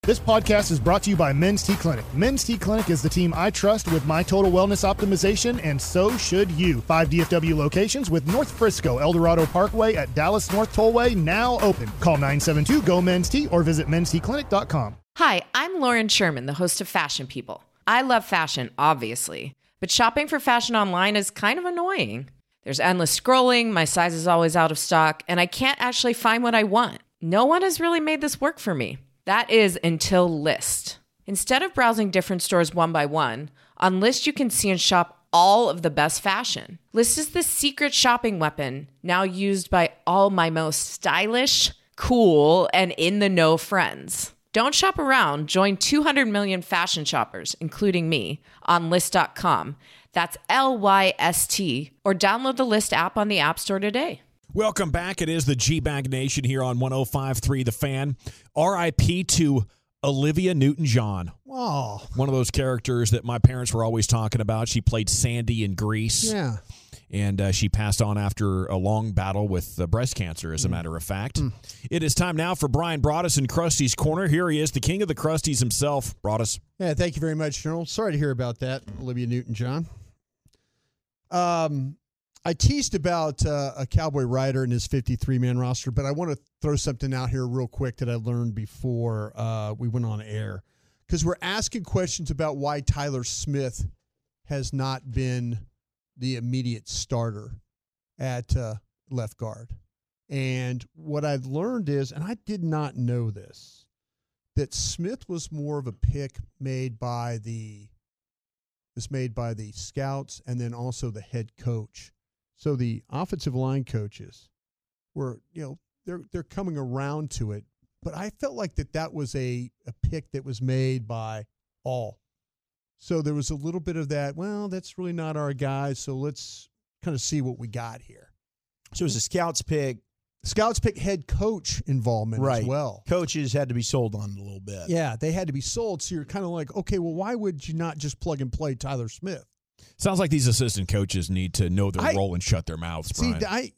This podcast is brought to you by Men's T Clinic. Men's T Clinic is the team I trust with my total wellness optimization, and so should you. 5 DFW locations with North Frisco, El Dorado Parkway at Dallas North Tollway now open. Call 972-GO-MEN'S-T or visit mensteclinic.com. Hi, I'm Lauren Sherman, the host of Fashion People. I love fashion, obviously, but shopping for fashion online is kind of annoying. There's endless scrolling, my size is always out of stock, and I can't actually find what I want. No one has really made this work for me. That is until Lyst. Instead of browsing different stores one by one, on Lyst you can see and shop all of the best fashion. Lyst is the secret shopping weapon now used by all my most stylish, cool, and in-the-know friends. Don't shop around. Join 200 million fashion shoppers, including me, on Lyst.com. That's Lyst, or download the Lyst app on the App Store today. Welcome back. It is the G-Bag Nation here on 105.3 The Fan. R.I.P. to Olivia Newton-John. Oh. One of those characters that my parents were always talking about. She played Sandy in Grease. Yeah. And she passed on after a long battle with breast cancer, as a matter of fact. It is time now for Brian Broaddus in Krusty's Corner. Here he is, the king of the Krusties himself, Broaddus. Yeah, thank you very much, General. Sorry to hear about that, Olivia Newton-John. I teased about a Cowboy Rider and his 53-man roster, but I want to throw something out here real quick that I learned before we went on air. Because we're asking questions about why Tyler Smith has not been the immediate starter at left guard. And what I've learned is, and I did not know this, that Smith was more of a pick made by the scouts and then also the head coach. So the offensive line coaches were, they're coming around to it. But I felt like that was a pick that was made by all. So there was a little bit of that, well, that's really not our guy, so let's kind of see what we got here. So it was a scouts pick. Scouts pick head coach involvement as well. Coaches had to be sold on it a little bit. Yeah, they had to be sold. So you're kind of like, okay, well, why would you not just plug and play Tyler Smith? Sounds like these assistant coaches need to know their role and shut their mouths, Brian. See,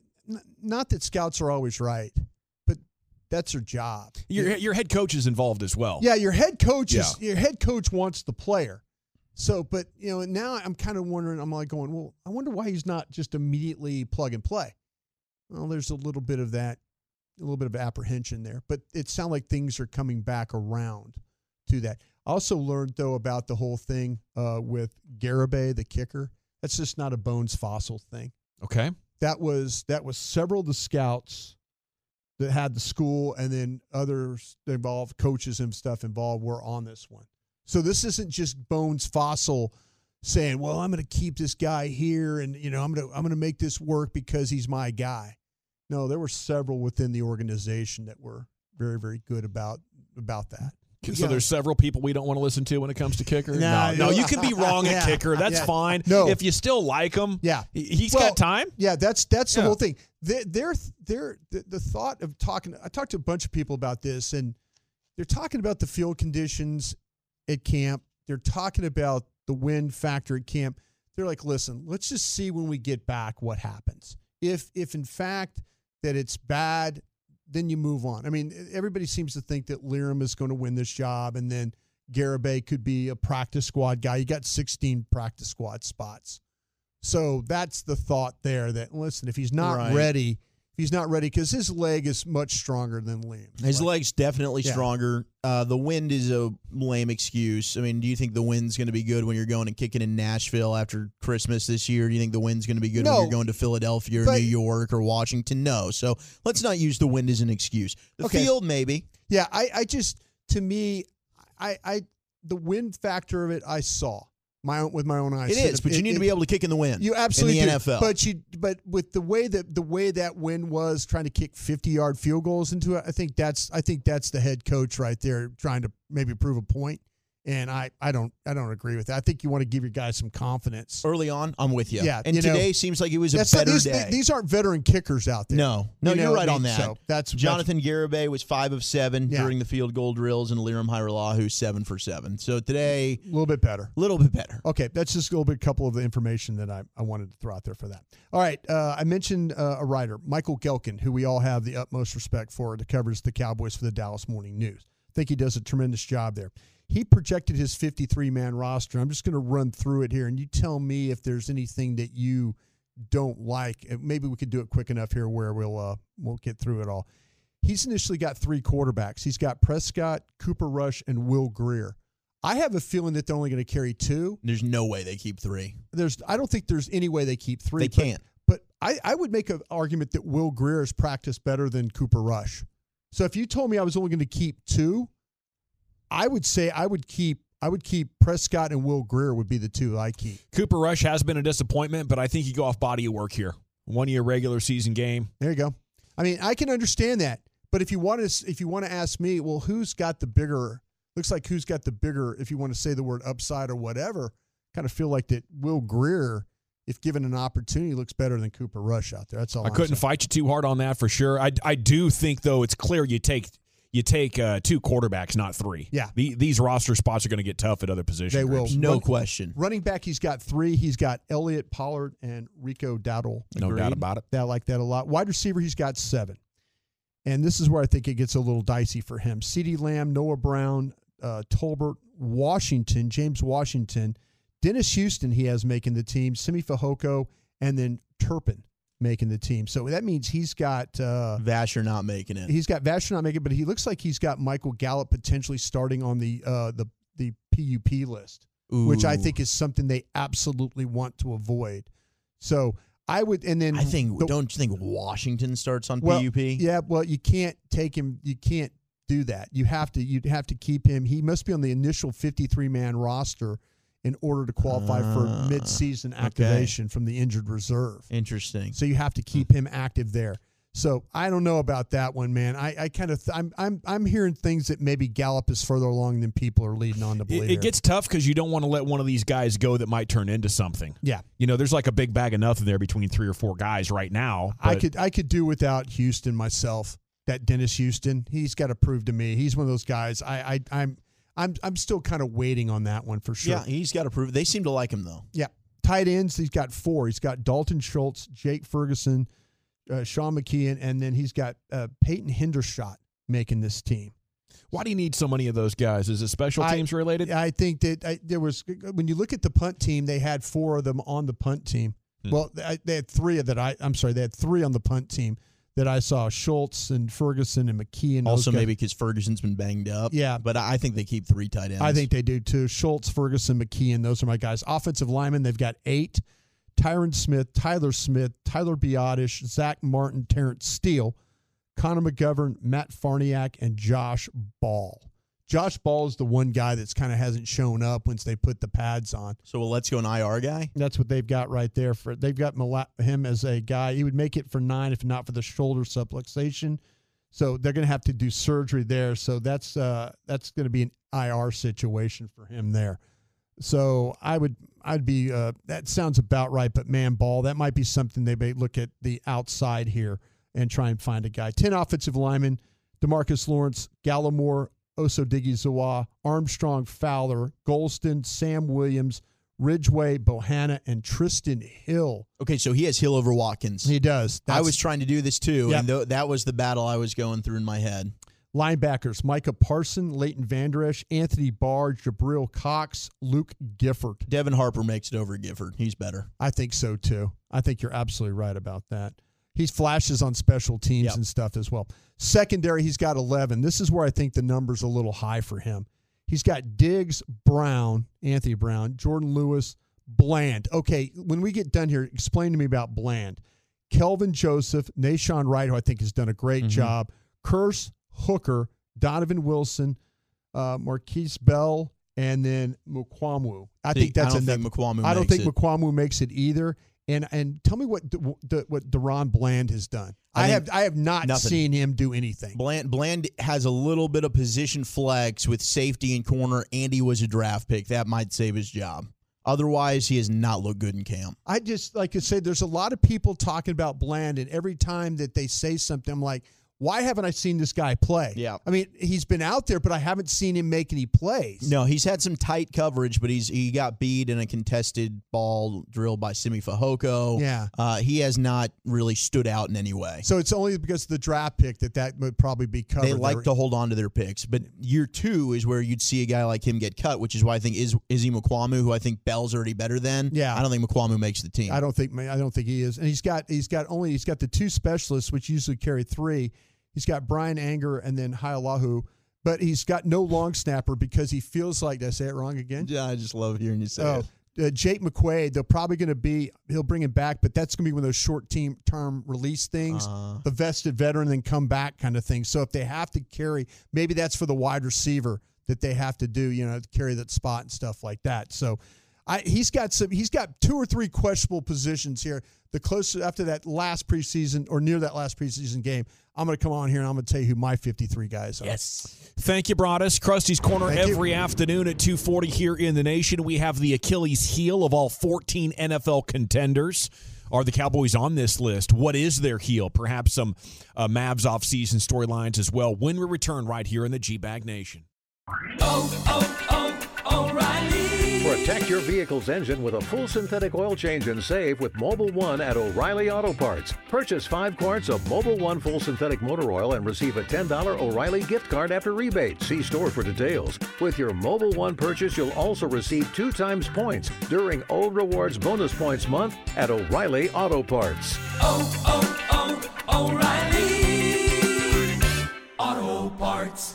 not that scouts are always right, but that's their job. Your head coach is involved as well. Yeah, your head coach wants the player. So, but now I'm kind of wondering. I'm like going, well, I wonder why he's not just immediately plug and play. Well, there's a little bit of that, a little bit of apprehension there, but it sounds like things are coming back around to that. I also learned, though, about the whole thing with Garibay, the kicker. That's just not a Bones Fossil thing. Okay. That was several of the scouts that had the school and then others involved, coaches and stuff involved, were on this one. So this isn't just Bones Fossil saying, well, I'm going to keep this guy here and, I'm going to make this work because he's my guy. No, there were several within the organization that were very, very good about that. So there's several people we don't want to listen to when it comes to kicker? No, you can be wrong at kicker. That's fine. No. If you still like him, he's got time. Yeah, that's the whole thing. The thought of talking – I talked to a bunch of people about this, and they're talking about the field conditions at camp. They're talking about the wind factor at camp. They're like, listen, let's just see when we get back what happens. If in fact that it's bad – then you move on. I mean, everybody seems to think that Lirim is going to win this job, and then Garibay could be a practice squad guy. You got 16 practice squad spots. So that's the thought there that, listen, if he's not ready, because his leg is much stronger than Liam's. His leg's definitely stronger. The wind is a lame excuse. I mean, do you think the wind's going to be good when you're going and kicking in Nashville after Christmas this year? Do you think the wind's going to be good when you're going to Philadelphia or New York or Washington? No. So let's not use the wind as an excuse. The field, maybe. Yeah, I just, to me, the wind factor of it I saw. With my own eyes. It is, but you need to be able to kick in the wind. You absolutely in the do. NFL. But with the way that wind was trying to kick 50-yard field goals into it, I think that's the head coach right there trying to maybe prove a point. And I don't agree with that. I think you want to give your guys some confidence. Early on, I'm with you. Yeah. And today seems like it was a better day. These aren't veteran kickers out there. No, you're right on that. So that's Jonathan Garibay was 5 of 7 during the field goal drills, and Lirim Hajrullahu 7 for 7. So today, a little bit better. Okay, that's just a couple of the information that I wanted to throw out there for that. All right, I mentioned a writer, Michael Gehlken, who we all have the utmost respect for, that covers the Cowboys for the Dallas Morning News. think he does a tremendous job there. He projected his 53-man roster. I'm just going to run through it here, and you tell me if there's anything that you don't like. Maybe we could do it quick enough here where we'll get through it all. He's initially got 3 quarterbacks. He's got Prescott, Cooper Rush, and Will Grier. I have a feeling that they're only going to carry 2. There's no way they keep 3. I don't think there's any way they keep 3. They can't. But I would make an argument that Will Grier has practiced better than Cooper Rush. So if you told me I was only going to keep 2, I would say I would keep Prescott and Will Grier would be the 2 I keep. Cooper Rush has been a disappointment, but I think you go off body of work here. 1 year regular season game. There you go. I mean, I can understand that. But if you want to ask me, well, who's got the bigger? Looks like who's got the bigger? If you want to say the word upside or whatever, kind of feel like that Will Grier, if given an opportunity, looks better than Cooper Rush out there. That's all. I couldn't fight you too hard on that for sure. I do think though it's clear you take 2 quarterbacks, not 3. Yeah, these roster spots are going to get tough at other positions. They will, no question. Running back, he's got 3. He's got Elliott, Pollard, and Rico Dowdle. No doubt about it. I like that a lot. Wide receiver, he's got 7. And this is where I think it gets a little dicey for him. CeeDee Lamb, Noah Brown, Tolbert, Washington, James Washington, Dennis Houston he has making the team, Simi Fehoko, and then Turpin making the team. So that means he's got Vasher not making it. He's got Vasher not making it, but he looks like he's got Michael Gallup potentially starting on the PUP list, which I think is something they absolutely want to avoid. So I would, and then don't you think Washington starts on PUP? Yeah, well, you can't take him. You can't do that. You'd have to keep him. He must be on the initial 53-man roster in order to qualify for mid-season activation from the injured reserve. Interesting. So you have to keep him active there. So I don't know about that one, man. I kind of I'm hearing things that maybe Gallup is further along than people are leading on to believe. It gets tough because you don't want to let one of these guys go that might turn into something. Yeah, there's like a big bag of nothing there between 3 or 4 guys right now. I could do without Houston myself. That Dennis Houston, he's got to prove to me he's one of those guys. I'm still kind of waiting on that one for sure. Yeah, he's got to prove. They seem to like him though. Yeah, tight ends, he's got 4. He's got Dalton Schultz, Jake Ferguson, Sean McKeon, and then he's got Peyton Hendershot making this team. Why do you need so many of those guys? Is it special teams related? I think that there was, when you look at the punt team, they had 4 of them on the punt team. Well, they had 3 they had 3 on the punt team that I saw, Schultz and Ferguson and McKeon. Also maybe because Ferguson's been banged up. Yeah. But I think they keep 3 tight ends. I think they do too. Schultz, Ferguson, McKeon, those are my guys. Offensive linemen, they've got 8. Tyron Smith, Tyler Biotish, Zach Martin, Terrence Steele, Connor McGovern, Matt Farniak, and Josh Ball. Josh Ball is the one guy that's kind of hasn't shown up once they put the pads on. So let's go an IR guy? That's what they've got right there. They've got him as a guy. He would make it for 9 if not for the shoulder subluxation. So they're going to have to do surgery there. So that's going to be an IR situation for him there. So I'd be that sounds about right. But man, Ball, that might be something they may look at the outside here and try and find a guy. 10 offensive linemen: DeMarcus Lawrence, Gallimore, Osadigizua, Armstrong, Fowler, Golston, Sam Williams, Ridgeway, Bohanna, and Tristan Hill. Okay, so he has Hill over Watkins. He does. I was trying to do this too, Yep. and that was the battle I was going through in my head. Linebackers: Micah Parson, Leighton Vander Esch, Anthony Barr, Jabril Cox, Luke Gifford. Devin Harper makes it over Gifford. He's better. I think so too. I think you're absolutely right about that. He flashes on special teams and stuff as well. Secondary, he's got 11. This is where I think the number's a little high for him. He's got Diggs, Brown, Anthony Brown, Jordan Lewis, Bland. Okay, when we get done here, explain to me about Bland. Kelvin Joseph, Nashawn Wright, who I think has done a great job, Curse, Hooker, Donovan Wilson, Marquise Bell, and then Mukwamu. I don't think Mukwamu makes it either. And tell me what Deron Bland has done. I have not seen him do anything. Bland has a little bit of position flex with safety and corner, and he was a draft pick. That might save his job. Otherwise, he has not looked good in camp. I just like to say there's a lot of people talking about Bland, and every time that they say something, I'm like, why haven't I seen this guy play? Yeah. I mean, he's been out there, but I haven't seen him make any plays. No, he's had some tight coverage, but he got beat in a contested ball drilled by Simi Fehoko. Yeah. He has not really stood out in any way. So it's only because of the draft pick that would probably be covered. They like to hold on to their picks. But year 2 is where you'd see a guy like him get cut, which is why I think Izzy Mukuamu, who I think Bell's already better than. Yeah. I don't think Mukuamu makes the team. I don't think he is. And he's got the 2 specialists, which usually carry 3. He's got Brian Anger and then Haialahu, but he's got no long snapper because he feels like, did I say it wrong again? Yeah, I just love hearing you say it. Jake McQuaid, they're probably going to be, he'll bring him back, but that's going to be one of those short-term release things, the vested veteran, then come back kind of thing. So if they have to carry, maybe that's for the wide receiver that they have to do, carry that spot and stuff like that. So he's got 2 or 3 questionable positions here. The closer after that last preseason or near that last preseason game, I'm going to come on here and I'm going to tell you who my 53 guys are. Yes. Thank you, Broadus. Krusty's Corner every afternoon at 2:40 here in the nation. We have the Achilles heel of all 14 NFL contenders. Are the Cowboys on this list? What is their heel? Perhaps some Mavs offseason storylines as well when we return right here in the G-Bag Nation. O'Reilly. Protect your vehicle's engine with a full synthetic oil change and save with Mobil 1 at O'Reilly Auto Parts. Purchase 5 quarts of Mobil 1 full synthetic motor oil and receive a $10 O'Reilly gift card after rebate. See store for details. With your Mobil 1 purchase, you'll also receive 2 times points during O Rewards Bonus Points Month at O'Reilly Auto Parts. O'Reilly Auto Parts.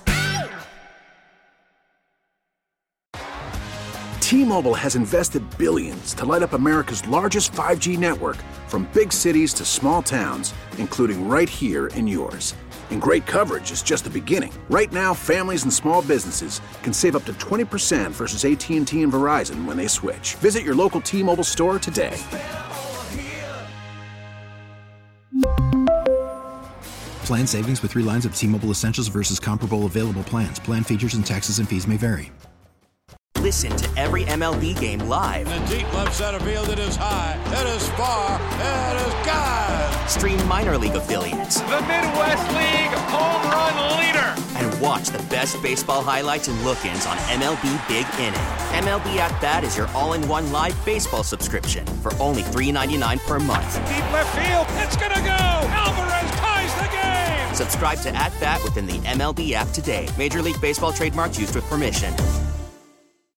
T-Mobile has invested billions to light up America's largest 5G network, from big cities to small towns, including right here in yours. And great coverage is just the beginning. Right now, families and small businesses can save up to 20% versus AT&T and Verizon when they switch. Visit your local T-Mobile store today. Plan savings with 3 lines of T-Mobile Essentials versus comparable available plans. Plan features and taxes and fees may vary. Listen to every MLB game live. In the deep left center field, it is high, it is far, it is gone. Stream minor league affiliates. The Midwest League home run leader. And watch the best baseball highlights and look-ins on MLB Big Inning. MLB At Bat is your all-in-one live baseball subscription for only $3.99 per month. Deep left field, it's gonna go. Alvarez ties the game. Subscribe to At Bat within the MLB app today. Major League Baseball trademarks used with permission.